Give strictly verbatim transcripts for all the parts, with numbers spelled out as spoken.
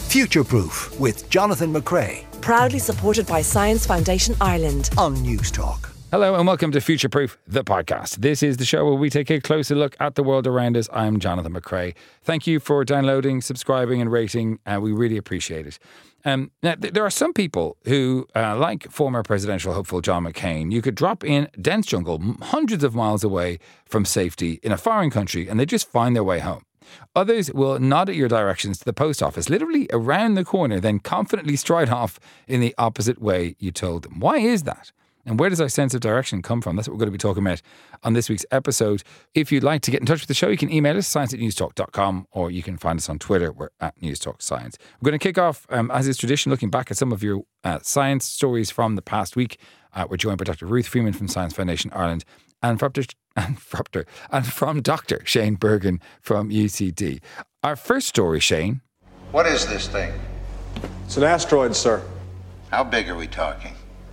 Future Proof with Jonathan McCrea. Proudly supported by Science Foundation Ireland on News Talk. Hello and welcome to Future Proof, the podcast. This is the show where we take a closer look at the world around us. I'm Jonathan McCrea. Thank you for downloading, subscribing and rating. Uh, we really appreciate it. Um, now, th- there are some people who, uh, like former presidential hopeful John McCain, you could drop in dense jungle hundreds of miles away from safety in a foreign country and they just find their way home. Others will nod at your directions to the post office, literally around the corner, then confidently stride off in the opposite way you told them. Why is that? And where does our sense of direction come from? That's what we're going to be talking about on this week's episode. If you'd like to get in touch with the show, you can email us, science at newstalk dot com, or you can find us on Twitter. We're at newstalkscience. We're going to kick off, um, as is tradition, looking back at some of your uh, science stories from the past week. Uh, we're joined by Doctor Ruth Freeman from Science Foundation Ireland and from, and, from, and from Doctor Shane Bergen from U C D. Our first story, Shane. What is this thing? It's an asteroid, sir. How big are we talking?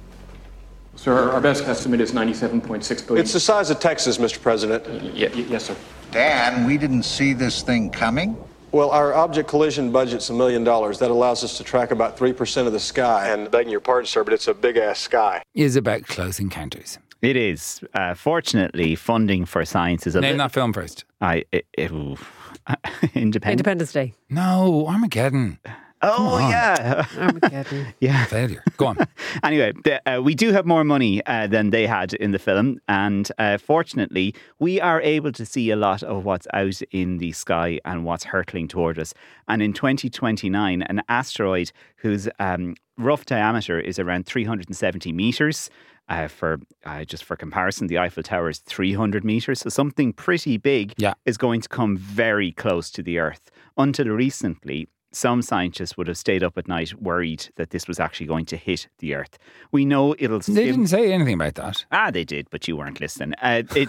Sir, our best estimate is ninety-seven point six billion. It's the size of Texas, Mister President. Y- y- yes, sir. Dan, we didn't see this thing coming? Well, our object collision budget's a million dollars. That allows us to track about three percent of the sky. And begging your pardon, sir, but it's a big-ass sky. Is about close encounters. It is. Uh, fortunately, funding for science is a Name li- that film first. I it, it, Independence. Independence Day. No, Armageddon. Oh, yeah. Armageddon. yeah. Failure. Go on. Anyway, the, uh, we do have more money uh, than they had in the film. And uh, fortunately, we are able to see a lot of what's out in the sky and what's hurtling toward us. And in twenty twenty-nine, an asteroid whose um, rough diameter is around three hundred seventy metres. Uh, for uh, just for comparison, the Eiffel Tower is three hundred metres. So something pretty big yeah. is going to come very close to the Earth. Until recently, some scientists would have stayed up at night worried that this was actually going to hit the Earth. We know it'll... They skim- didn't say anything about that. Ah, they did, but you weren't listening. Uh, it,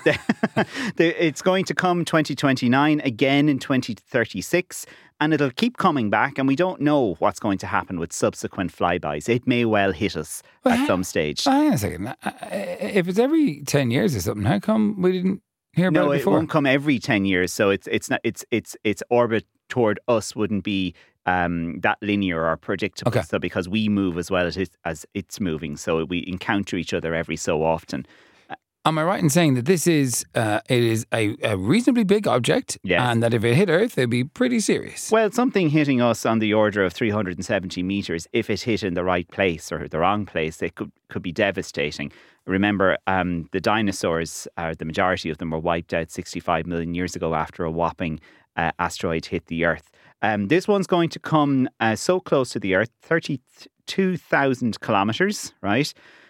it's going to come twenty twenty-nine, again in twenty thirty-six, and it'll keep coming back, and we don't know what's going to happen with subsequent flybys. It may well hit us well, at some stage. Hang on a second. If it's every ten years or something, how come we didn't hear about no, it before? No, it won't come every ten years, so it's it's not it's it's its orbit toward us wouldn't be um, that linear or predictable. Okay. So because we move as well as it's, as it's moving, so we encounter each other every so often. Am I right in saying that this is uh, it is a, a reasonably big object, yes. and that if it hit Earth, it'd be pretty serious? Well, something hitting us on the order of three hundred seventy metres, if it hit in the right place or the wrong place, it could could be devastating. Remember, um, the dinosaurs, uh, the majority of them were wiped out sixty-five million years ago after a whopping uh, asteroid hit the Earth. Um, this one's going to come uh, so close to the Earth, thirty-two thousand kilometres, right?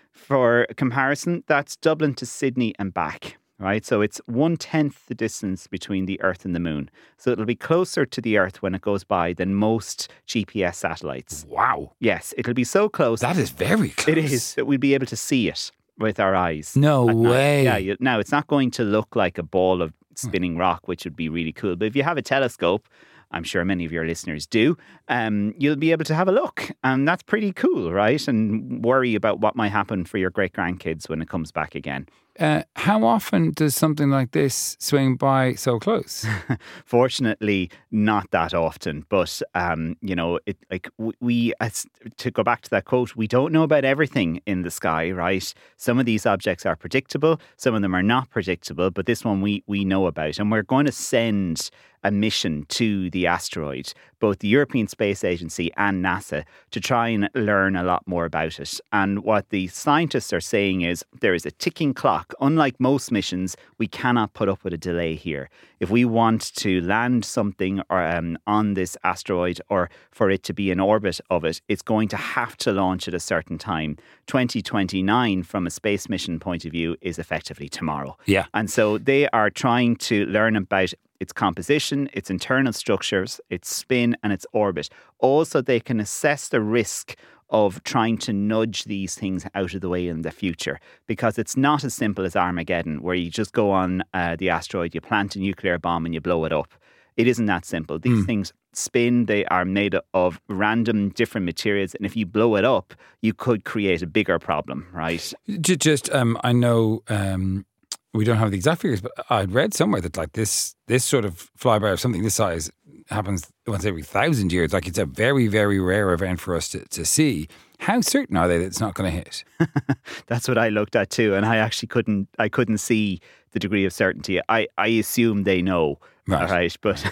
For comparison, that's Dublin to Sydney and back, right? So it's one-tenth the distance between the Earth and the Moon. So it'll be closer to the Earth when it goes by than most G P S satellites. Wow. Yes, it'll be so close. That is very close. It is, that we'll be able to see it with our eyes. No way. Yeah, you, now it's not going to look like a ball of spinning rock, which would be really cool. But if you have a telescope, I'm sure many of your listeners do, um, you'll be able to have a look. And that's pretty cool, right? And worry about what might happen for your great-grandkids when it comes back again. Uh, how often does something like this swing by so close? Fortunately, not that often. But, um, you know, it, like we, as, to go back to that quote, we don't know about everything in the sky, right? Some of these objects are predictable. Some of them are not predictable. But this one we, we know about. And we're going to send a mission to the asteroid, both the European Space Agency and NASA, to try and learn a lot more about it. And what the scientists are saying is there is a ticking clock. Unlike most missions, we cannot put up with a delay here. If we want to land something or, um, on this asteroid or for it to be in orbit of it, it's going to have to launch at a certain time. twenty twenty-nine, from a space mission point of view, is effectively tomorrow. Yeah. And so they are trying to learn about its composition, its internal structures, its spin and its orbit. Also, they can assess the risk of trying to nudge these things out of the way in the future, because it's not as simple as Armageddon, where you just go on uh, the asteroid, you plant a nuclear bomb and you blow it up. It isn't that simple. These mm. things spin, they are made of random different materials, and if you blow it up, you could create a bigger problem, right? Just, um, I know... Um we don't have the exact figures, but I'd read somewhere that like this this sort of flyby of something this size happens once every thousand years. Like it's a very, very rare event for us to, to see. How certain are they that it's not going to hit? That's what I looked at too, and I actually couldn't. I couldn't see the degree of certainty. I, I assume they know, right? right? But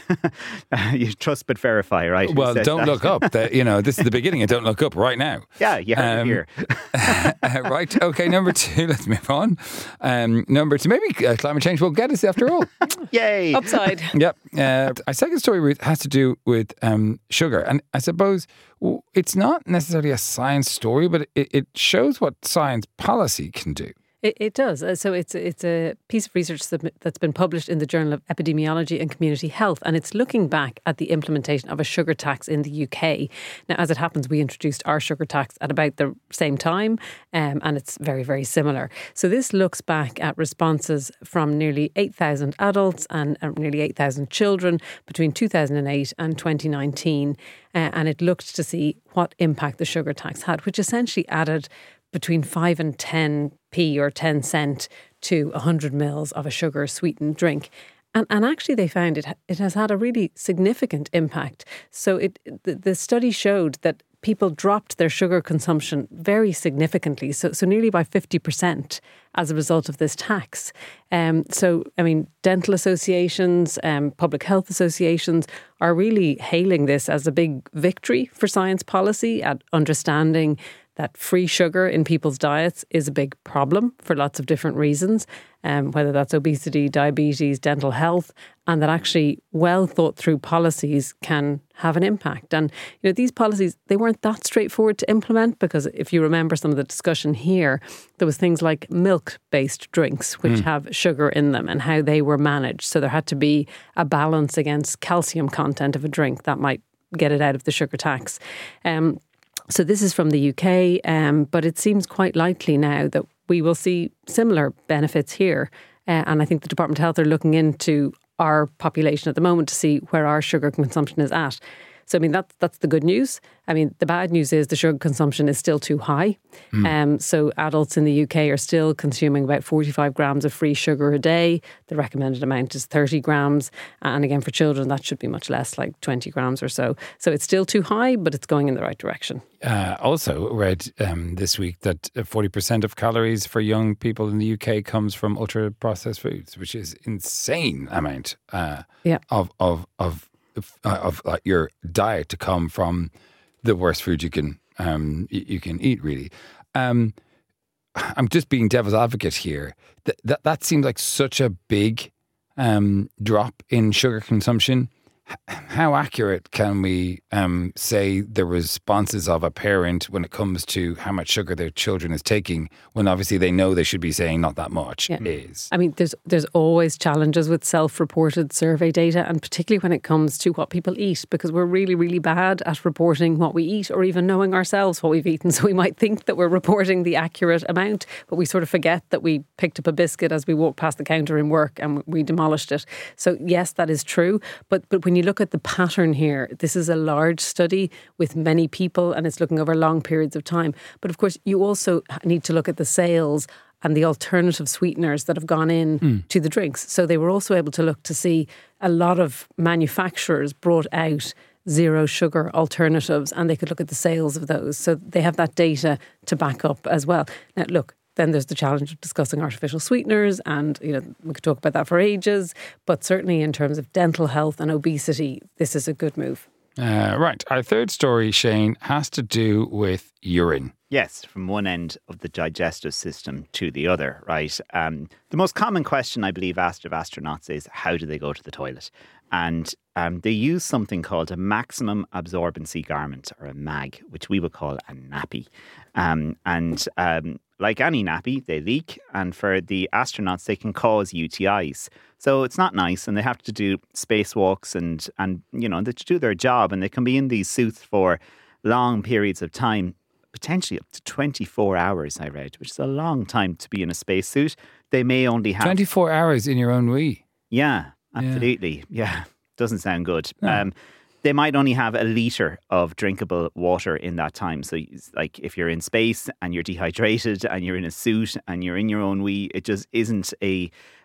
you trust but verify, right? Well, don't that? look up. The, you know, this is the beginning. And don't look up right now. Yeah, you heard um, it here. Right. Okay. Number two. Let's move on. Um, number two. Maybe uh, climate change will get us after all. Yay! Upside. Yep. Uh, our second story Ruth, has to do with um, sugar, and I suppose well, it's not necessarily a science story, but it, it shows what science policy can do. It, it does. Uh, So it's it's a piece of research that, that's been published in the Journal of Epidemiology and Community Health, and it's looking back at the implementation of a sugar tax in the U K. Now, as it happens, we introduced our sugar tax at about the same time, um, and it's very, very similar. So this looks back at responses from nearly eight thousand adults and uh, nearly eight thousand children between two thousand eight and twenty nineteen, uh, and it looked to see what impact the sugar tax had, which essentially added between five and ten p or ten cent to one hundred mils of a sugar sweetened drink. And, and actually they found it it has had a really significant impact. So it the, the study showed that people dropped their sugar consumption very significantly, so so nearly by fifty percent as a result of this tax. Um, so, I mean, dental associations, um, public health associations are really hailing this as a big victory for science policy at understanding that free sugar in people's diets is a big problem for lots of different reasons, um, whether that's obesity, diabetes, dental health, and that actually well thought through policies can have an impact. And, you know, these policies, they weren't that straightforward to implement because if you remember some of the discussion here, there was things like milk-based drinks, which mm. have sugar in them and how they were managed. So there had to be a balance against calcium content of a drink that might get it out of the sugar tax. Um, So this is from the U K, um, but it seems quite likely now that we will see similar benefits here. Uh, and I think the Department of Health are looking into our population at the moment to see where our sugar consumption is at. So, I mean, that, that's the good news. I mean, the bad news is the sugar consumption is still too high. Mm. Um, so adults in the U K are still consuming about forty-five grams of free sugar a day. The recommended amount is thirty grams. And again, for children, that should be much less, like twenty grams or so. So it's still too high, but it's going in the right direction. Uh, also read um, this week that forty percent of calories for young people in the U K comes from ultra-processed foods, which is insane amount uh, yeah. of, of, of Of, uh, of uh, your diet to come from the worst food you can um, you can eat, really. Um, I'm just being devil's advocate here. Th- that that seems like such a big um, drop in sugar consumption. H- how accurate can we um, say the responses of a parent when it comes to how much sugar their children is taking, when obviously they know they should be saying not that much, yeah. is? I mean, there's there's always challenges with self-reported survey data, and particularly when it comes to what people eat, because we're really, really bad at reporting what we eat or even knowing ourselves what we've eaten. So we might think that we're reporting the accurate amount, but we sort of forget that we picked up a biscuit as we walked past the counter in work and we demolished it. So yes, that is true. But but when you look at the pattern here, this is a large study with many people and it's looking over long periods of time. But of course, you also need to look at the sales and the alternative sweeteners that have gone in mm. to the drinks. So they were also able to look to see a lot of manufacturers brought out zero sugar alternatives and they could look at the sales of those. So they have that data to back up as well. Now, look, then there's the challenge of discussing artificial sweeteners and, you know, we could talk about that for ages. But certainly in terms of dental health and obesity, this is a good move. Uh, right. Our third story, Shane, has to do with urine. Yes, from one end of the digestive system to the other, right? Um, the most common question, I believe, asked of astronauts is, how do they go to the toilet? And um, they use something called a maximum absorbency garment, or a MAG, which we would call a nappy. Um, and um, like any nappy, they leak. And for the astronauts, they can cause U T Is. So it's not nice. And they have to do spacewalks and, and you know, they do their job. And they can be in these suits for long periods of time, potentially up to twenty-four hours, I read, which is a long time to be in a spacesuit. They may only have... twenty-four hours in your own wee? Yeah, absolutely. Yeah, yeah. Doesn't sound good. No. Um, they might only have a litre of drinkable water in that time. So, like, if you're in space and you're dehydrated and you're in a suit and you're in your own wee, it just isn't a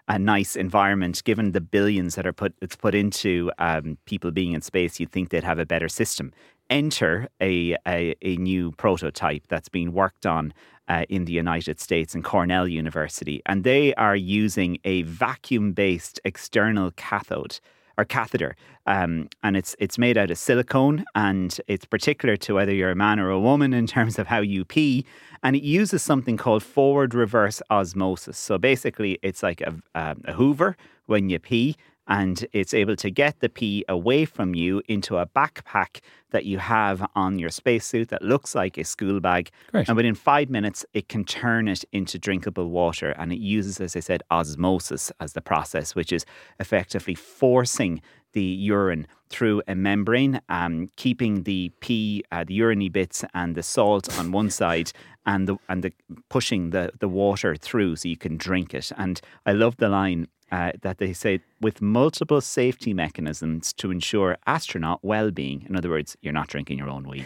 a nice environment, given the billions that are put it's put into um, people being in space, you'd think they'd have a better system. Enter a, a, a new prototype that's being worked on uh, in the United States in Cornell University. And they are using a vacuum-based external cathode or catheter. Um, and it's it's made out of silicone, and it's particular to whether you're a man or a woman in terms of how you pee. And it uses something called forward reverse osmosis. So basically, it's like a, um, a Hoover when you pee, and it's able to get the pee away from you into a backpack that you have on your spacesuit that looks like a school bag. Great. And within five minutes, it can turn it into drinkable water. And it uses, as I said, osmosis as the process, which is effectively forcing the urine through a membrane, um, keeping the pee, uh, the urine bits and the salt on one side, and the and the pushing the, the water through so you can drink it. And I love the line uh, that they say, with multiple safety mechanisms to ensure astronaut well-being. In other words, you're not drinking your own wee.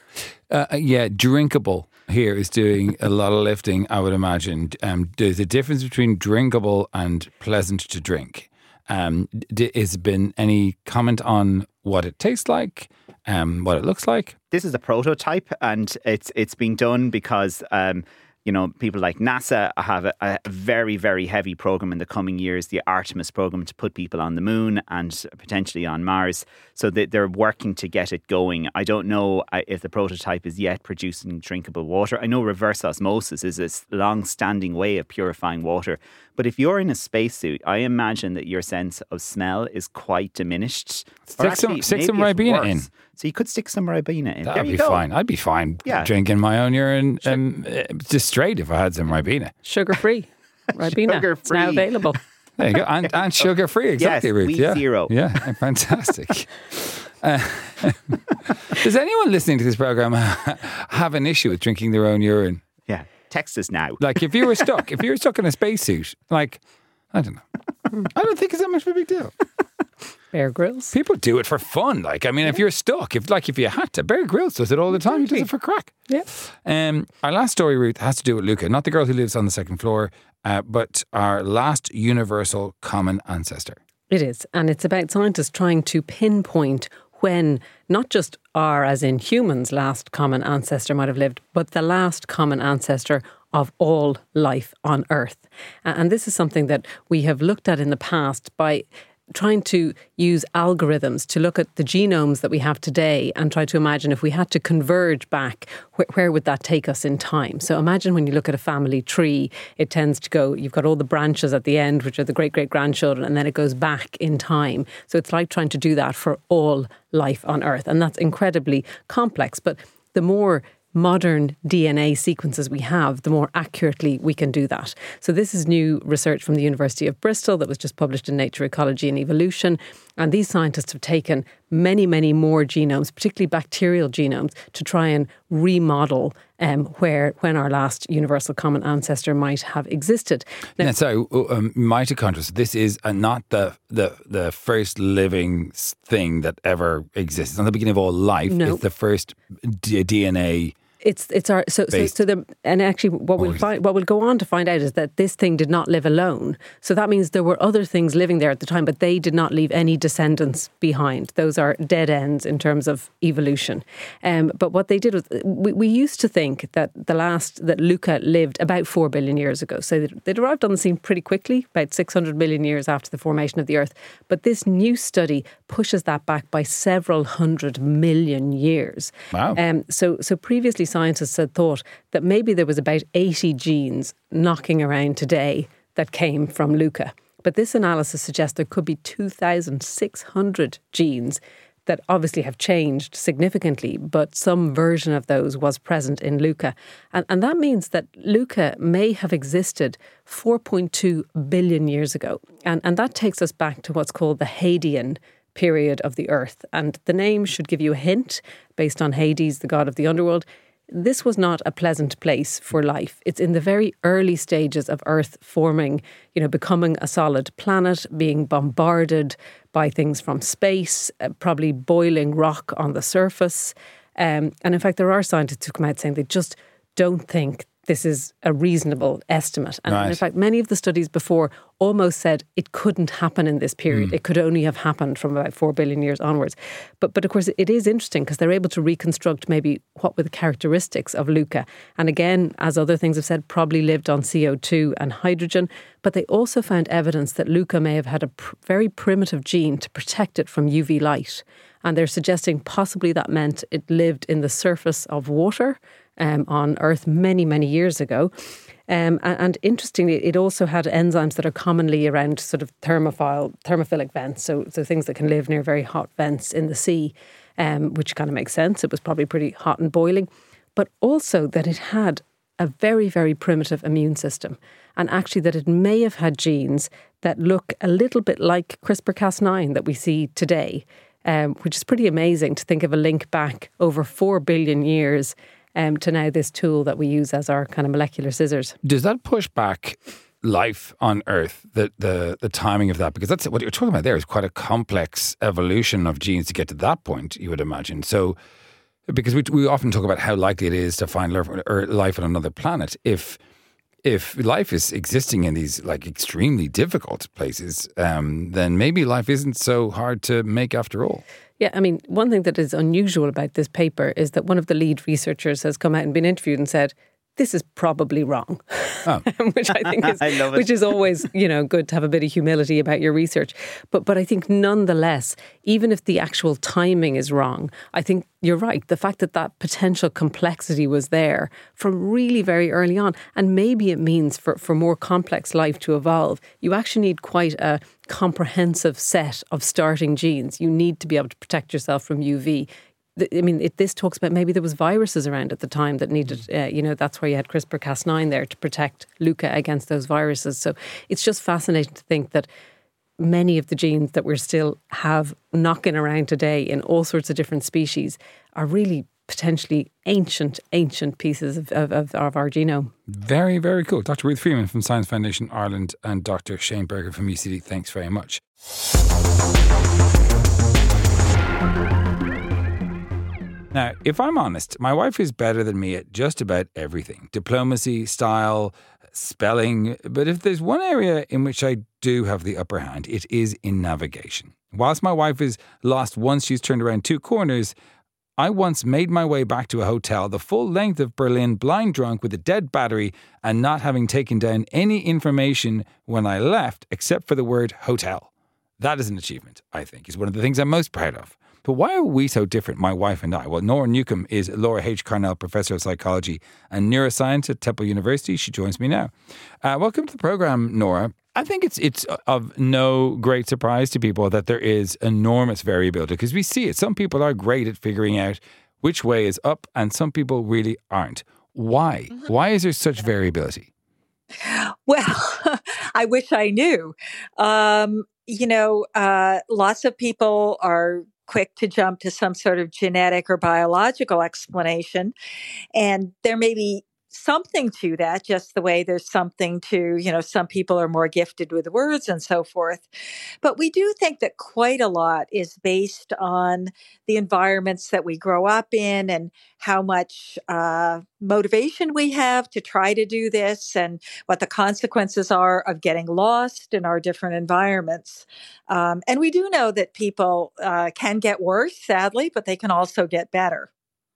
Uh, yeah, drinkable here is doing a lot of lifting, I would imagine. Um, there's a difference between drinkable and pleasant to drink. Um, d- has been any comment on what it tastes like, um, what it looks like? This is a prototype, and it's it's being done because um, you know, people like NASA have a, a very, very heavy program in the coming years, the Artemis program, to put people on the moon and potentially on Mars. So they, they're working to get it going. I don't know if the prototype is yet producing drinkable water. I know reverse osmosis is a long-standing way of purifying water. But if you're in a spacesuit, I imagine that your sense of smell is quite diminished. Stick some, stick some Ribena in. So you could stick some Ribena in. That'd there you be go. fine. I'd be fine yeah. drinking my own urine um, just straight if I had some Ribena. Sugar-free. Ribena. Sugar-free. It's now available. There you go. And, and sugar-free, exactly, yes, Ruth. wheat Yeah. zero. Yeah, fantastic. uh, does anyone listening to this programme have an issue with drinking their own urine? Yeah. Text us now. Like if you were stuck, if you were stuck in a spacesuit, like, I don't know. I don't think it's that much of a big deal. Bear Grylls. People do it for fun. Like, I mean, if you're stuck, if like if you had to, Bear Grylls does it all the time. He does it for crack. Yeah. Um, our last story, Ruth, has to do with Luca, not the girl who lives on the second floor, uh, but our last universal common ancestor. It is. And it's about scientists trying to pinpoint when not just our, as in humans, last common ancestor might have lived, but the last common ancestor of all life on Earth. And this is something that we have looked at in the past by trying to use algorithms to look at the genomes that we have today and try to imagine if we had to converge back, wh- where would that take us in time? So imagine when you look at a family tree, it tends to go, you've got all the branches at the end, which are the great-great-grandchildren, and then it goes back in time. So it's like trying to do that for all life on Earth. And that's incredibly complex. But the more modern D N A sequences we have, the more accurately we can do that. So this is new research from the University of Bristol that was just published in Nature Ecology and Evolution. And these scientists have taken many, many more genomes, particularly bacterial genomes, to try and remodel um, where when our last universal common ancestor might have existed. Now, now sorry, um, mitochondria. So this is uh, not the, the the first living thing that ever exists. It's not the beginning of all life. No. It's the first d- D N A. It's it's our so so, so the and actually what we'll find what we'll go on to find out is that this thing did not live alone. So that means there were other things living there at the time, but they did not leave any descendants behind. Those are dead ends in terms of evolution. Um, but what they did was we, we used to think that the last that Luca lived about four billion years ago. So they'd arrived on the scene pretty quickly, about six hundred million years after the formation of the Earth. But this new study pushes that back by several hundred million years. Wow. Um, so so previously, scientists had thought that maybe there was about eighty genes knocking around today that came from Luca. But this analysis suggests there could be two thousand six hundred genes that obviously have changed significantly, but some version of those was present in Luca. And, and that means that Luca may have existed four point two billion years ago. And, and that takes us back to what's called the Hadean period of the Earth. And the name should give you a hint based on Hades, the god of the underworld. This was not a pleasant place for life. It's in the very early stages of Earth forming, you know, becoming a solid planet, being bombarded by things from space, uh, probably boiling rock on the surface. Um, and in fact, there are scientists who come out saying they just don't think this is a reasonable estimate. And Right. in fact, many of the studies before almost said it couldn't happen in this period. Mm. It could only have happened from about four billion years onwards. But but of course, it is interesting because they're able to reconstruct maybe what were the characteristics of Luca. And again, as other things have said, probably lived on C O two and hydrogen. But they also found evidence that Luca may have had a pr- very primitive gene to protect it from U V light. And they're suggesting possibly that meant it lived in the surface of water um, on Earth many, many years ago. Um, and, and interestingly, it also had enzymes that are commonly around sort of thermophile, thermophilic vents, so, so things that can live near very hot vents in the sea, um, which kind of makes sense. It was probably pretty hot and boiling. But also that it had a very, very primitive immune system. And actually that it may have had genes that look a little bit like CRISPR Cas nine that we see today. Um, which is pretty amazing to think of a link back over four billion years um, to now this tool that we use as our kind of molecular scissors. Does that push back life on Earth, the, the, the timing of that? Because that's what you're talking about there is quite a complex evolution of genes to get to that point, you would imagine. So, because we, we often talk about how likely it is to find life on another planet. If If life is existing in these like extremely difficult places, um, then maybe life isn't so hard to make after all. Yeah, I mean, one thing that is unusual about this paper is that one of the lead researchers has come out and been interviewed and said, this is probably wrong, oh. which I think is, I love it. which is always, you know, good to have a bit of humility about your research. But but I think nonetheless, even if the actual timing is wrong, I think you're right. The fact that that potential complexity was there from really very early on, and maybe it means for, for more complex life to evolve, you actually need quite a comprehensive set of starting genes. You need to be able to protect yourself from U V. I mean, it, this talks about maybe there was viruses around at the time that needed, uh, you know, that's why you had CRISPR Cas nine there to protect Luca against those viruses. So it's just fascinating to think that many of the genes that we still have knocking around today in all sorts of different species are really potentially ancient, ancient pieces of, of, of, of our genome. Very, very cool. Doctor Ruth Freeman from Science Foundation Ireland and Doctor Shane Berger from U C D, thanks very much. Now, if I'm honest, my wife is better than me at just about everything. Diplomacy, style, spelling. But if there's one area in which I do have the upper hand, it is in navigation. Whilst my wife is lost once she's turned around two corners, I once made my way back to a hotel the full length of Berlin blind drunk with a dead battery and not having taken down any information when I left except for the word hotel. That is an achievement, I think, is one of the things I'm most proud of. But why are we so different, my wife and I? Well, Nora Newcomb is Laura H. Carnell Professor of Psychology and Neuroscience at Temple University. She joins me now. Uh, welcome to the program, Nora. I think it's it's of no great surprise to people that there is enormous variability because we see it. Some people are great at figuring out which way is up and some people really aren't. Why? Why is there such variability? Well, I wish I knew. Um, you know, uh, lots of people are quick to jump to some sort of genetic or biological explanation. And there may be something to that, just the way there's something to, you know, some people are more gifted with words and so forth. But we do think that quite a lot is based on the environments that we grow up in and how much uh, motivation we have to try to do this and what the consequences are of getting lost in our different environments. Um, and we do know that people uh, can get worse, sadly, but they can also get better.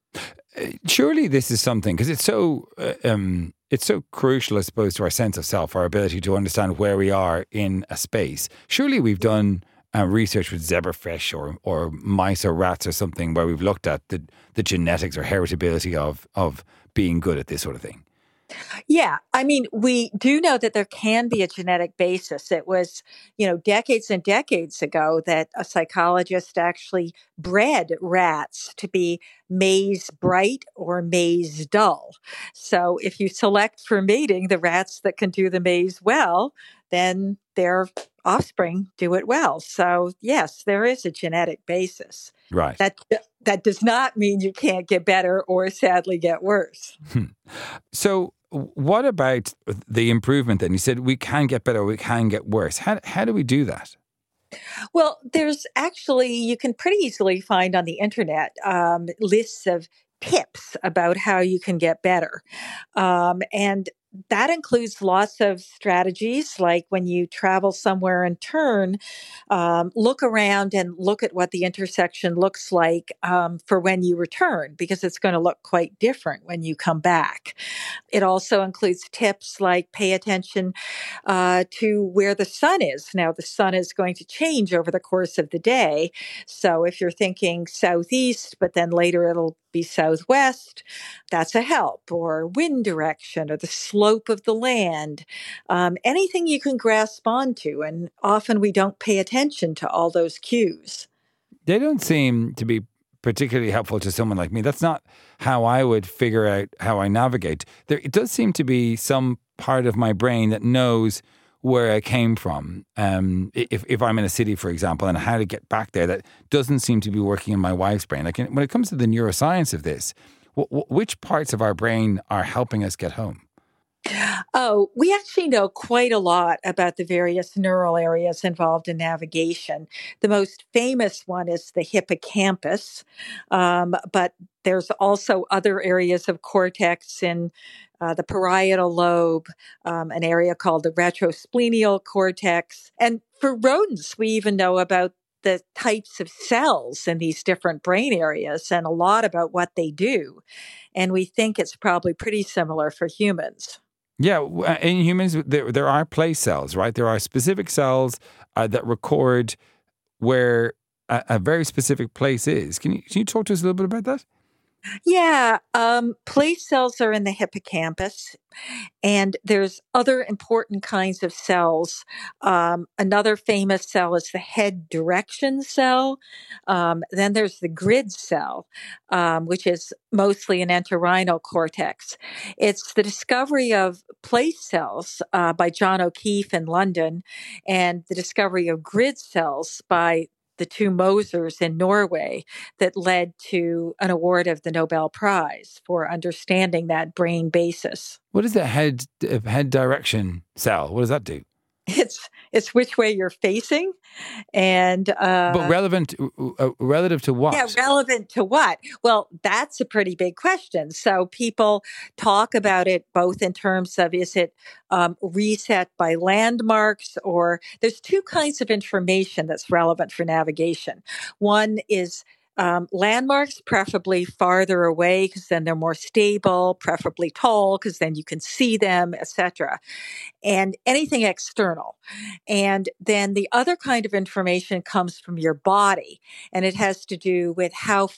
Surely this is something, because it's so uh, um, it's so crucial, I suppose, to our sense of self, our ability to understand where we are in a space. Surely we've done uh, research with zebrafish or or mice or rats or something where we've looked at the, the genetics or heritability of of being good at this sort of thing. Yeah, I mean, we do know that there can be a genetic basis. It was, you know, decades and decades ago that a psychologist actually bred rats to be maze bright or maze dull. So if you select for mating the rats that can do the maze well, then their offspring do it well. So yes, there is a genetic basis. Right. That that does not mean you can't get better or sadly get worse. So what about the improvement then? You said we can get better, we can get worse. How how do we do that? Well, there's actually, you can pretty easily find on the internet um, lists of tips about how you can get better. Um, and that includes lots of strategies, like when you travel somewhere and turn, um, look around and look at what the intersection looks like um, for when you return, because it's going to look quite different when you come back. It also includes tips like pay attention uh, to where the sun is. Now, the sun is going to change over the course of the day. So if you're thinking southeast, but then later it'll be southwest, that's a help, or wind direction, or the slope of the land, um, anything you can grasp onto. And often we don't pay attention to all those cues. They don't seem to be particularly helpful to someone like me. That's not how I would figure out how I navigate. There, it does seem to be some part of my brain that knows where I came from. Um, if, if I'm in a city, for example, and how to get back there, that doesn't seem to be working in my wife's brain. Like when it comes to the neuroscience of this, w- w- which parts of our brain are helping us get home? Oh, we actually know quite a lot about the various neural areas involved in navigation. The most famous one is the hippocampus, um, but there's also other areas of cortex in uh, the parietal lobe, um, an area called the retrosplenial cortex. And for rodents, we even know about the types of cells in these different brain areas and a lot about what they do. And we think it's probably pretty similar for humans. Yeah, in humans, there there are place cells, right? There are specific cells uh, that record where a, a very specific place is. Can you can you talk to us a little bit about that? Yeah, um, place cells are in the hippocampus, and there's other important kinds of cells. Um, another famous cell is the head direction cell. Um, then there's the grid cell, um, which is mostly an entorhinal cortex. It's the discovery of place cells uh, by John O'Keefe in London, and the discovery of grid cells by the two Mosers in Norway that led to an award of the Nobel Prize for understanding that brain basis. What is the head head direction cell? What does that do? It's it's which way you're facing, and uh, but relevant uh, relative to what? Yeah, relevant to what? Well, that's a pretty big question. So people talk about it both in terms of is it um, reset by landmarks, or there's two kinds of information that's relevant for navigation. One is Um, landmarks, preferably farther away, because then they're more stable, preferably tall, because then you can see them, et cetera. And anything external. And then the other kind of information comes from your body, and it has to do with how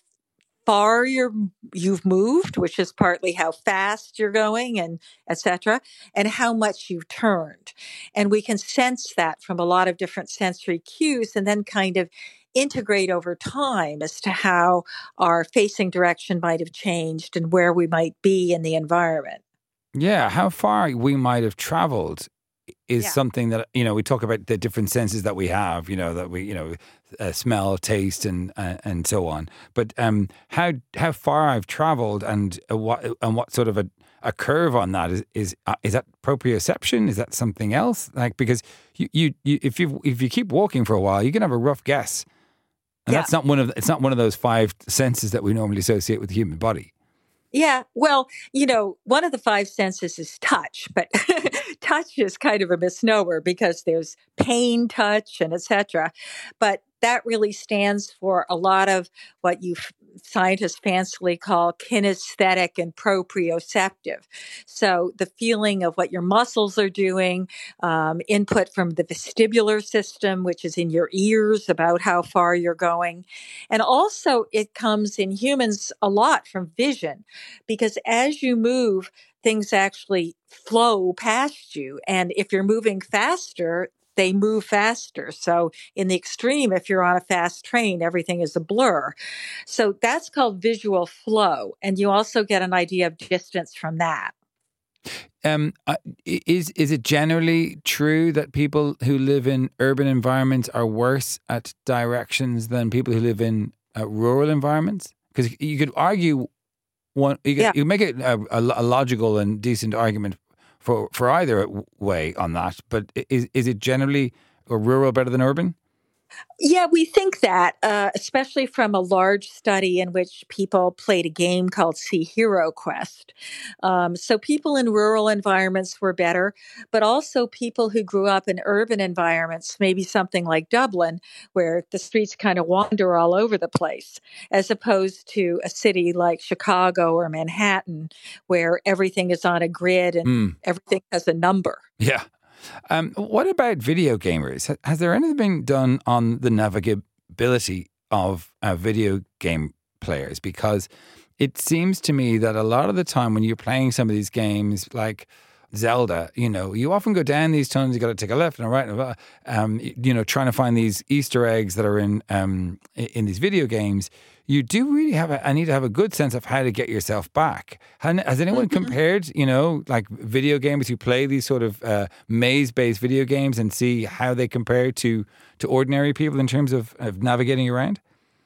far you're, you've moved, which is partly how fast you're going, and et cetera, and how much you've turned. And we can sense that from a lot of different sensory cues, and then kind of integrate over time as to how our facing direction might have changed and where we might be in the environment. Yeah, how far we might have traveled is Yeah. something that, you know, we talk about the different senses that we have, you know, that we, you know, uh, smell, taste, and uh, and so on. But um, how how far I've traveled and uh, what and what sort of a, a curve on that is is uh, is that proprioception? Is that something else? Like, because you, you, you if you if you keep walking for a while, you can have a rough guess. And Yeah. that's not one of it's not one of those five senses that we normally associate with the human body. Yeah, well, you know, one of the five senses is touch, but touch is kind of a misnomer because there's pain touch and et cetera. But that really stands for a lot of what you f- scientists fancily call kinesthetic and proprioceptive. So the feeling of what your muscles are doing, um, input from the vestibular system, which is in your ears about how far you're going. And also it comes in humans a lot from vision, because as you move, things actually flow past you. And if you're moving faster, they move faster. So in the extreme, if you're on a fast train, everything is a blur. So that's called visual flow. And you also get an idea of distance from that. Um, uh, is is it generally true that people who live in urban environments are worse at directions than people who live in uh, rural environments? Because you could argue one, you could, Yeah. you make it a, a, a logical and decent argument for for either way on that. But is is it generally rural better than urban? Yeah, we think that, uh, especially from a large study in which people played a game called Sea Hero Quest. Um, so people in rural environments were better, but also people who grew up in urban environments, maybe something like Dublin, where the streets kind of wander all over the place, as opposed to a city like Chicago or Manhattan, where everything is on a grid and Mm. everything has a number. Yeah. Um, what about video gamers? Ha- Has there anything been done on the navigability of uh, video game players? Because it seems to me that a lot of the time when you're playing some of these games like Zelda, you know, you often go down these tunnels, you got to take a left and a right, and a left, um, you know, trying to find these Easter eggs that are in um, in these video games. You do really have a, I need to have a good sense of how to get yourself back. Has has anyone Mm-hmm. compared, you know, like video gamers who play these sort of uh, maze-based video games and see how they compare to to ordinary people in terms of, of navigating around?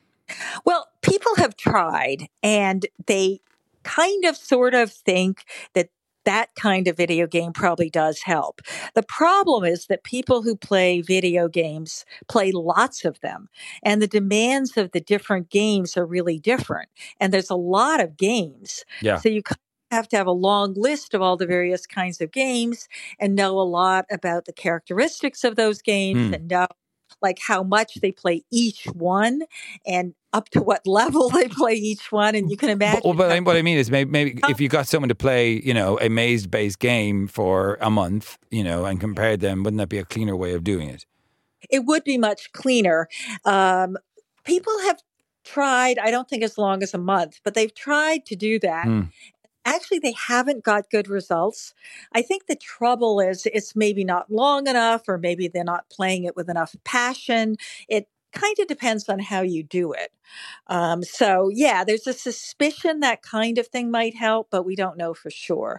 Well, people have tried and they kind of sort of think that that kind of video game probably does help. The problem is that people who play video games play lots of them, and the demands of the different games are really different. And there's a lot of games. Yeah. So you kind of have to have a long list of all the various kinds of games and know a lot about the characteristics of those games Hmm. and know like how much they play each one and up to what level they play each one. And you can imagine. But, but how- I- what I mean is maybe, maybe if you got someone to play, you know, a maze-based game for a month, you know, and compared them, wouldn't that be a cleaner way of doing it? it would be much cleaner. Um, people have tried, I don't think as long as a month, but they've tried to do that. Hmm. Actually, they haven't got good results. I think the trouble is it's maybe not long enough, or maybe they're not playing it with enough passion. It kind of depends on how you do it. Um, so, yeah, there's a suspicion that kind of thing might help, but we don't know for sure.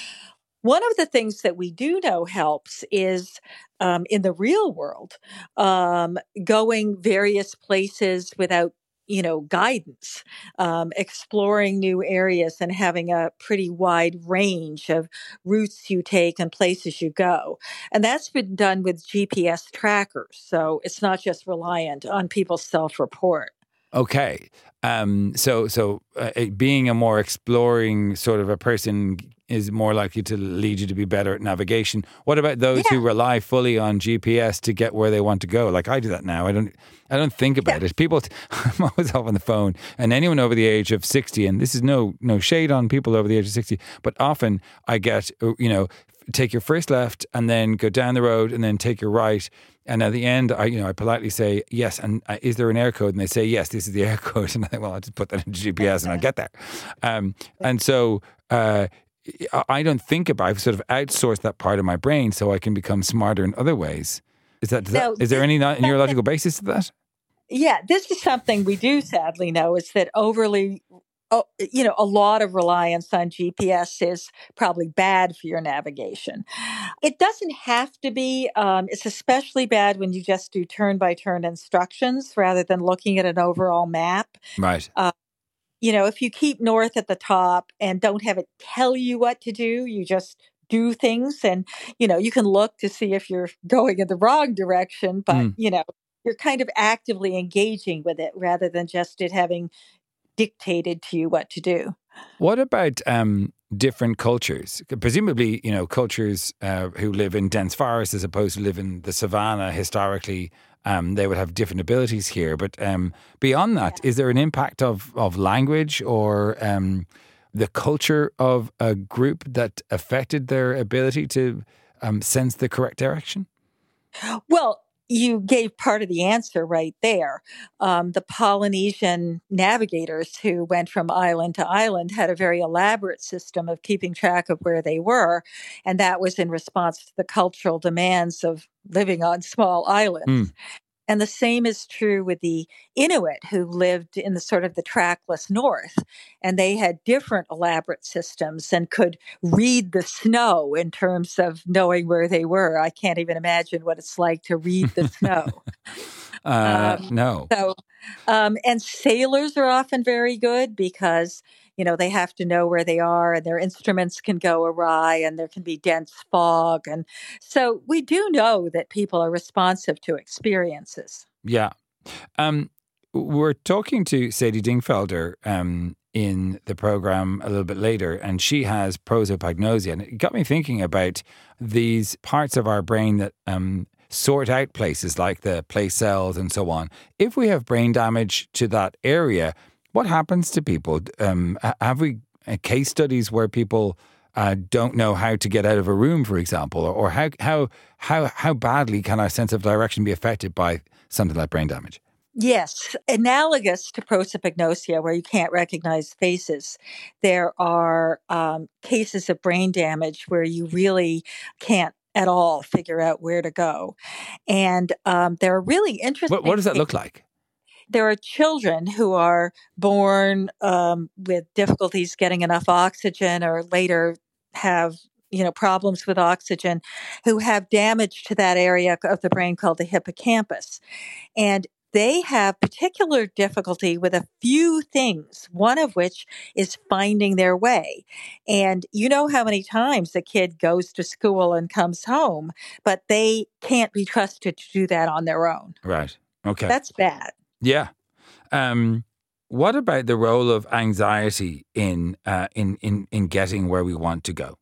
One of the things that we do know helps is um, in the real world, um, going various places without, you know, guidance, um, exploring new areas and having a pretty wide range of routes you take and places you go. And that's been done with G P S trackers. So it's not just reliant on people's self-report. Okay. Um, so, so uh, it- being a more exploring sort of a person is more likely to lead you to be better at navigation. What about those who rely fully on G P S to get where they want to go? Like I do that now. I don't. I don't think about it. People, I'm always off on the phone, and anyone over the age of sixty, and this is no no shade on people over the age of sixty, but often I get, you know, take your first left and then go down the road and then take your right. And at the end, I you know I politely say yes. And uh, is there an air code? And they say yes. This is the air code. And I think, well, I'll just put that into G P S and I'll get there. Um, and so uh, I don't think about. I've sort of outsourced that part of my brain so I can become smarter in other ways. Is that, does that No, is there this- any not- neurological basis to that? Yeah, this is something we do sadly know is that overly, oh, you know, a lot of reliance on G P S is probably bad for your navigation. It doesn't have to be. Um, it's especially bad when you just do turn by turn instructions rather than looking at an overall map. Right. You know, if you keep north at the top and don't have it tell you what to do, you just do things and, you know, you can look to see if you're going in the wrong direction, but, Mm. you know, you're kind of actively engaging with it rather than just it having dictated to you what to do. What about um, different cultures? Presumably, you know, cultures uh, who live in dense forests as opposed to live in the savannah historically, um, they would have different abilities here. But um, beyond that, is there an impact of, of language or um, the culture of a group that affected their ability to um, sense the correct direction? Well, you gave part of the answer right there. Um, the Polynesian navigators who went from island to island had a very elaborate system of keeping track of where they were. And that was in response to the cultural demands of living on small islands. Mm. And the same is true with the Inuit who lived in the sort of the trackless north. And they had different elaborate systems and could read the snow in terms of knowing where they were. I can't even imagine what it's like to read the snow. Uh, Um, no. So, um, and sailors are often very good because, you know, they have to know where they are and their instruments can go awry and there can be dense fog. And so we do know that people are responsive to experiences. Yeah. Um, we're talking to Sadie Dingfelder um, in the program a little bit later, and she has prosopagnosia. And it got me thinking about these parts of our brain that um, sort out places like the place cells and so on. If we have brain damage to that area, what happens to people? Um, have we uh, case studies where people uh, don't know how to get out of a room, for example, or, or how how how how badly can our sense of direction be affected by something like brain damage? Yes, analogous to prosopagnosia, where you can't recognize faces, there are um, cases of brain damage where you really can't at all figure out where to go. And um, there are really interesting. What, what does that look like? There are children who are born um, with difficulties getting enough oxygen, or later have, you know, problems with oxygen, who have damage to that area of the brain called the hippocampus. And they have particular difficulty with a few things, one of which is finding their way. And you know how many times a kid goes to school and comes home, but they can't be trusted to do that on their own. Right. Okay. That's bad. Yeah. Um, what about the role of anxiety in uh, in in in getting where we want to go?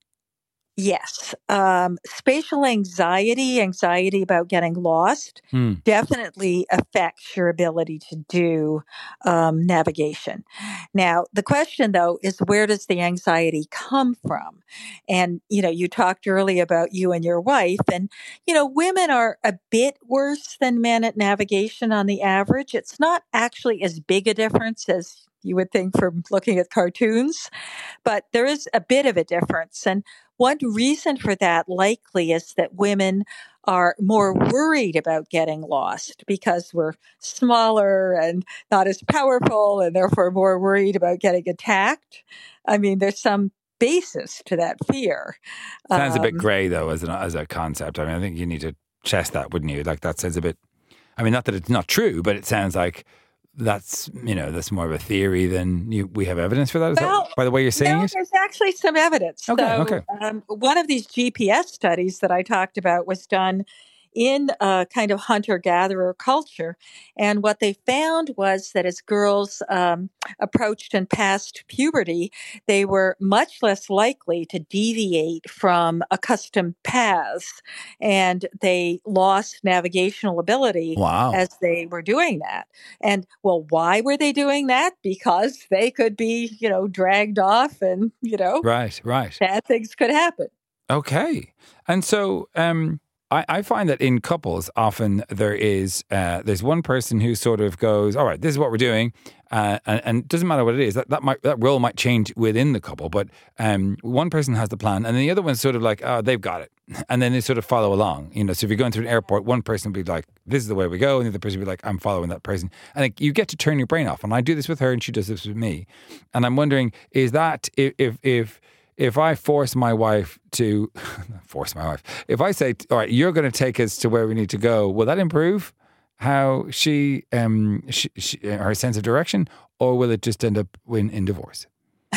Yes. Um, spatial anxiety, anxiety about getting lost, Hmm. definitely affects your ability to do um, navigation. Now, the question, though, is where does the anxiety come from? And, you know, you talked earlier about you and your wife, and, you know, women are a bit worse than men at navigation on the average. It's not actually as big a difference as you would think from looking at cartoons, but there is a bit of a difference. And one reason for that likely is that women are more worried about getting lost because we're smaller and not as powerful, and therefore more worried about getting attacked. I mean, there's some basis to that fear. Sounds a bit Um, grey, though, as an, as a concept. I mean, I think you need to chest that, wouldn't you? Like, that sounds a bit, I mean, not that it's not true, but it sounds like that's, you know, that's more of a theory than you, we have evidence for that. Is Well, that by the way you're saying no, it? there's actually some evidence. Okay, so, okay. Um, one of these G P S studies that I talked about was done in a kind of hunter-gatherer culture. And what they found was that as girls um, approached and passed puberty, they were much less likely to deviate from accustomed paths. And they lost navigational ability Wow. as they were doing that. And, well, why were they doing that? Because they could be, you know, dragged off and, you know, Right, right. bad things could happen. Okay. And so um, I, I find that in couples, often there is, uh, there's one person who sort of goes, all right, this is what we're doing. Uh, and, and it doesn't matter what it is, that, that might, that role might change within the couple, but um, one person has the plan and the other one's sort of like, oh, they've got it. And then they sort of follow along, you know, so if you're going through an airport, one person will be like, this is the way we go. And the other person will be like, I'm following that person. And like, you get to turn your brain off. And I do this with her and she does this with me. And I'm wondering, is that if, if, if, if I force my wife to, force my wife, if I say, all right, you're going to take us to where we need to go, will that improve how she, um, she, she her sense of direction, or will it just end up in, in divorce?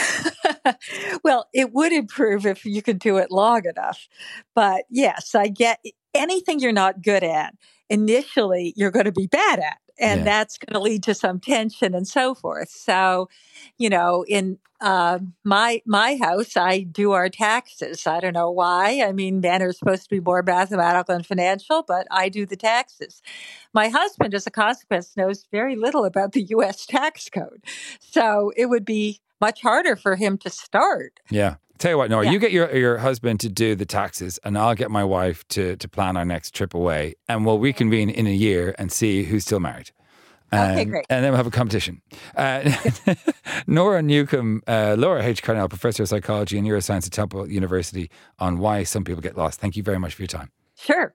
Well, it would improve if you could do it long enough. But yes, I get anything you're not good at, initially you're going to be bad at. And Yeah. that's going to lead to some tension and so forth. So, you know, in uh, my my house, I do our taxes. I don't know why. I mean, men are supposed to be more mathematical and financial, but I do the taxes. My husband, as a consequence, knows very little about the U S tax code. So it would be much harder for him to start. Yeah. Tell you what, Nora, Yeah. you get your, your husband to do the taxes and I'll get my wife to, to plan our next trip away and we'll reconvene in a year and see who's still married. Okay, Um, great. And then we'll have a competition. Uh, Nora Newcomb, uh, Laura H. Carnell, Professor of Psychology and Neuroscience at Temple University, on why some people get lost. Thank you very much for your time. Sure.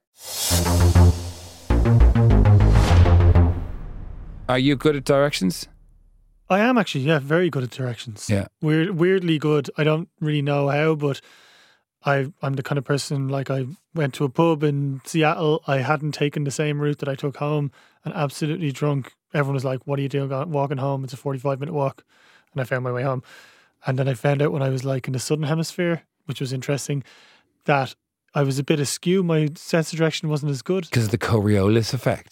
Are you good at directions? I am actually, yeah, very good at directions. Yeah. Weird, weirdly good. I don't really know how, but I, I'm the kind of person, like I went to a pub in Seattle. I hadn't taken the same route that I took home and absolutely drunk. Everyone was like, what are you doing go- walking home? It's a forty-five minute walk. And I found my way home. And then I found out when I was like in the Southern Hemisphere, which was interesting, that I was a bit askew. My sense of direction wasn't as good. Because of the Coriolis effect.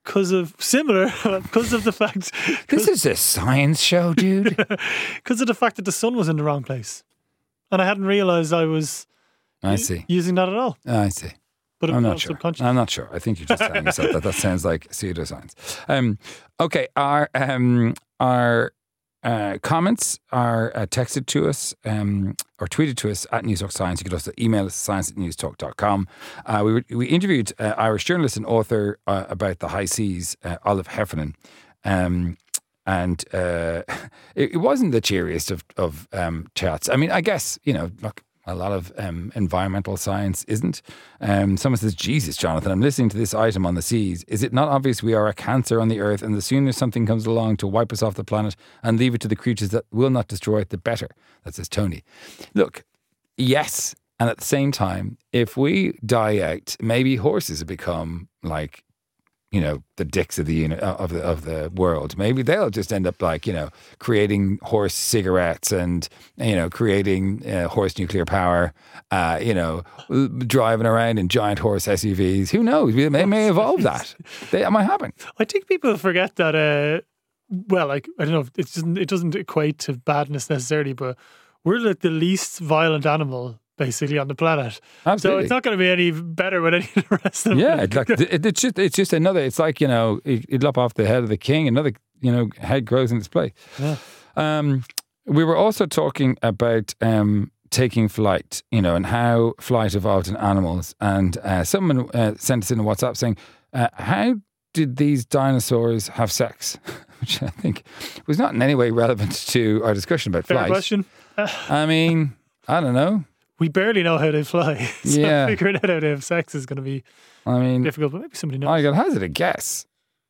because of similar, because of the fact. This is a science show, dude. Because of the fact that the sun was in the wrong place, and I hadn't realised I was. I see. Using that at all. I see. But I'm not sure. I'm not sure. I think you're just telling yourself that. That sounds like pseudoscience. Um, okay, our um, our uh, comments are uh, texted to us um, or tweeted to us at Newstalk Science. You could also email us science at newstalk dot com. Uh, we were, we interviewed uh, Irish journalist and author uh, about the high seas, uh, Olive Heffernan. Um, and uh, it, it wasn't the cheeriest of, of um, chats. I mean, I guess, you know, look, a lot of um, environmental science isn't. Um, someone says, Jesus, Jonathan, I'm listening to this item on the seas. Is it not obvious we are a cancer on the earth, and the sooner something comes along to wipe us off the planet and leave it to the creatures that will not destroy it, the better? That says Tony. Look, yes. And at the same time, if we die out, maybe horses have become like, you know, the dicks of the unit of the of the world. Maybe they'll just end up like, you know, creating horse cigarettes and, you know, creating uh, horse nuclear power. Uh, you know, driving around in giant horse S U Vs. Who knows? We may, may evolve that. They, that might happen. I think people forget that. Uh, well, like I don't know. It doesn't. It doesn't equate to badness necessarily, but we're like the least violent animal basically on the planet. Absolutely. So it's not going to be any better with any of the rest of them. Yeah, like it, it's just it's just another. It's like, you know, you, you lop off the head of the king, another, you know, head grows in its place. Yeah. Um, we were also talking about um, taking flight, you know, and how flight evolved in animals. And uh, someone uh, sent us in a WhatsApp saying, uh, "How did these dinosaurs have sex?" Which I think was not in any way relevant to our discussion about Fair flight. question. I mean, I don't know. We barely know how they fly. So Yeah. figuring out how they have sex is going to be I mean, difficult, but maybe somebody knows. I got hazard a guess.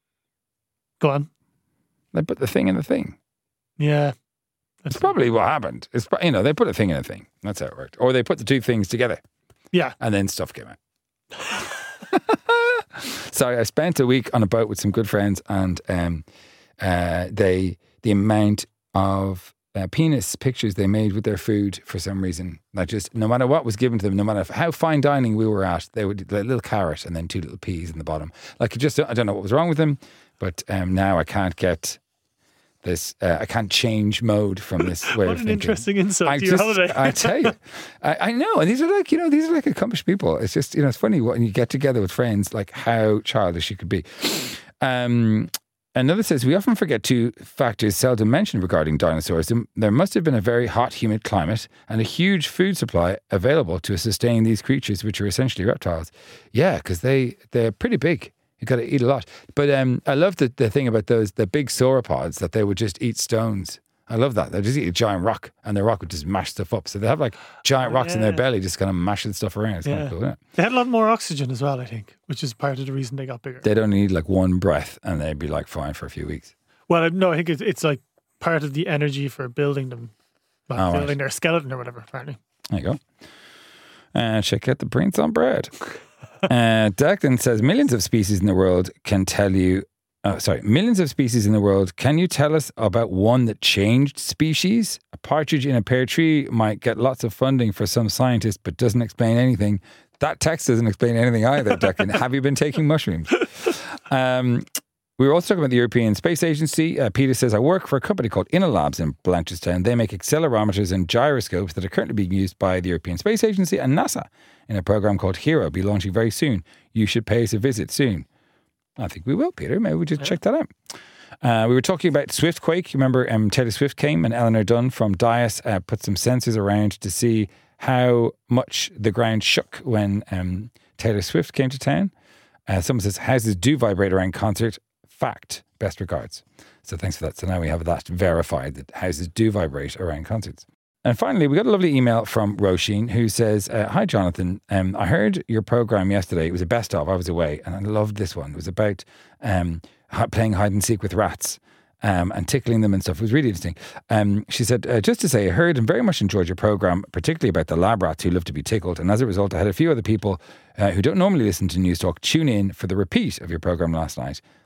Go on. They put the thing in the thing. Yeah. That's probably what happened. It's, you know, they put a thing in a thing. That's how it worked. Or they put the two things together. Yeah. And then stuff came out. Sorry, I spent a week on a boat with some good friends, and um, uh, they the amount of uh, penis pictures they made with their food for some reason, like just no matter what was given to them, no matter how fine dining we were at, they would like a little carrot and then two little peas in the bottom. Like it just, I don't know what was wrong with them, but um, now I can't get this. Uh, I can't change mode from this way What of an thinking. interesting insight I to your just- holiday. I tell you, I, I know, and these are like, you know, these are like accomplished people. It's just, you know, it's funny when you get together with friends, like how childish you could be. Um, another says, we often forget two factors seldom mentioned regarding dinosaurs. There must have been a very hot, humid climate and a huge food supply available to sustain these creatures, which are essentially reptiles. Yeah, because they, they're pretty big. You got to eat a lot. But um, I love the, the thing about those, the big sauropods, that they would just eat stones. I love that. They just eat a giant rock, and the rock would just mash stuff up. So they have like giant Oh, rocks in their yeah. belly, just kind of mashing stuff around. It's kind Yeah. of cool, isn't it? They had a lot more oxygen as well, I think, which is part of the reason they got bigger. They'd only need like one breath, and they'd be like fine for a few weeks. Well, no, I think it's, it's like part of the energy for building them, like Oh, right. building their skeleton or whatever, apparently. There you go. Uh, check out the prints on bread. uh, Declan says, millions of species in the world can tell you, uh, sorry, millions of species in the world, can you tell us about one that changed species? A partridge in a pear tree might get lots of funding for some scientist, but doesn't explain anything. That text doesn't explain anything either, Declan. Have you been taking mushrooms? Um, we were also talking about the European Space Agency. Uh, Peter says, I work for a company called InnoLabs in Blanchardstown. They make accelerometers and gyroscopes that are currently being used by the European Space Agency and NASA in a program called HERO, be launching very soon. You should pay us a visit soon. I think we will, Peter. Maybe we just check that out. Uh, we were talking about Swiftquake. Remember, um, Taylor Swift came and Eleanor Dunn from Dias uh, put some sensors around to see how much the ground shook when um, Taylor Swift came to town. Uh, someone says, houses do vibrate around concert. Fact. Best regards. So thanks for that. So now we have that verified, that houses do vibrate around concerts. And finally, we got a lovely email from Roisin who says, uh, hi, Jonathan. Um, I heard your program yesterday. It was a best of. I was away and I loved this one. It was about um, hi- playing hide and seek with rats um, and tickling them and stuff. It was really interesting. Um, she said, uh, just to say, I heard and very much enjoyed your program, particularly about the lab rats who love to be tickled. And as a result, I had a few other people uh, who don't normally listen to News Talk tune in for the repeat of your program last night.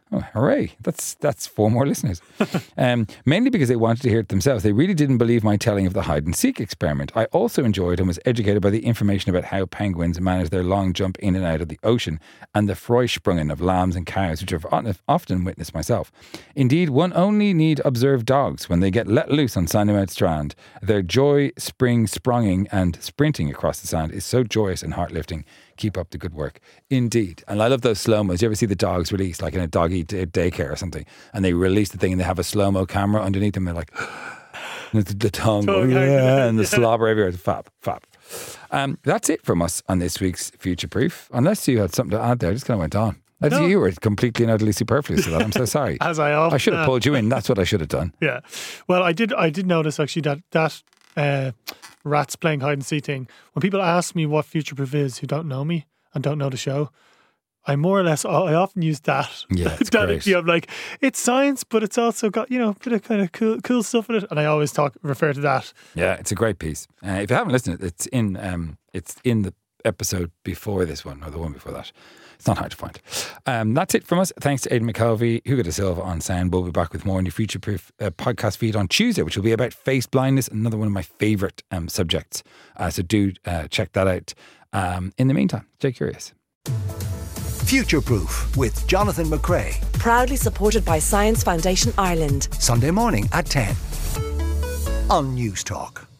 Oh, hooray. That's that's four more listeners. um, mainly because they wanted to hear it themselves. They really didn't believe my telling of the hide and seek experiment. I also enjoyed and was educated by the information about how penguins manage their long jump in and out of the ocean and the Freisprungen of lambs and cows, which I've often witnessed myself. Indeed, one only need observe dogs when they get let loose on Sandymount Strand. Their joy, spring, spronging and sprinting across the sand is so joyous and heart-lifting. Keep up the good work. Indeed. And I love those slow-mos. You ever see the dogs released, like in a doggy day- daycare or something, and they release the thing and they have a slow-mo camera underneath them. They're like, and the, the tongue, Tongue yeah, and the yeah. slobber everywhere. Fab, fab. Um, that's it from us on this week's Future Proof. Unless you had something to add there, I just kind of went on. As No. You were completely and utterly superfluous to that. I'm so sorry. As I often I should have am. pulled you in. That's what I should have done. Yeah. Well, I did I did notice actually that that uh, rats playing hide and seek thing, when people ask me what Future Proof is who don't know me and don't know the show, I more or less, I often use that. Yeah, it's that great. idea of like, it's science, but it's also got, you know, a bit of kind of cool, cool stuff in it. And I always talk, refer to that. Yeah, it's a great piece. Uh, if you haven't listened, it's in um, it's in the episode before this one, or the one before that. It's not hard to find. Um, that's it from us. Thanks to Aidan McCovey, Hugo de Silva on sound. We'll be back with more in your Future Proof uh, podcast feed on Tuesday, which will be about face blindness, another one of my favourite um, subjects. Uh, so do uh, check that out. Um, in the meantime, stay curious. Future Proof with Jonathan McCrea. Proudly supported by Science Foundation Ireland. Sunday morning at ten on News Talk.